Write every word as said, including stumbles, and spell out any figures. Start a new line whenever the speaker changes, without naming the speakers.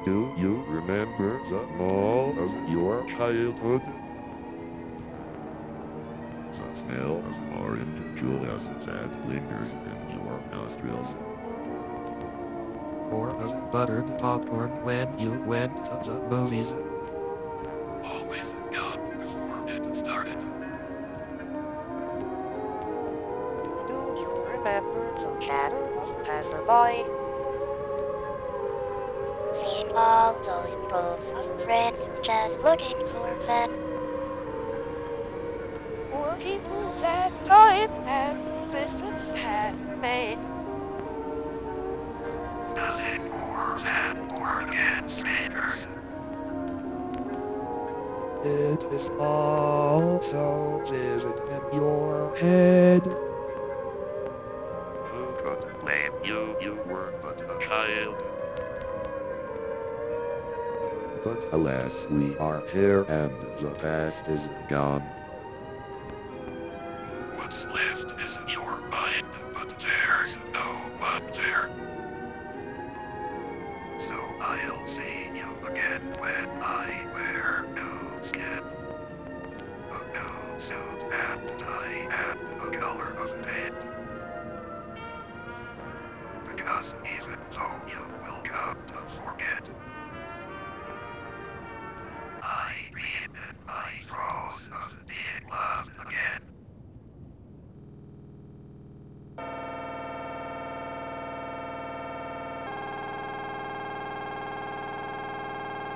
Do you remember the mall of your childhood? The smell of orange juice that lingers in your nostrils.
Or of buttered popcorn when you went to the movies.
Always gone before it started.
Do you remember the shadow of passerby? Seeing all those groups of friends just looking for fun. Or people that time and distance had made.
Nothing more than born again strangers.
It is all so vivid in your head.
Who could blame you? You were but a child. But alas, we are here and the past is gone. What's left is your mind, but there's no one there. So I'll see you again when I wear no skin. A no suit and tie and a color of paint. Because even though you will come to forget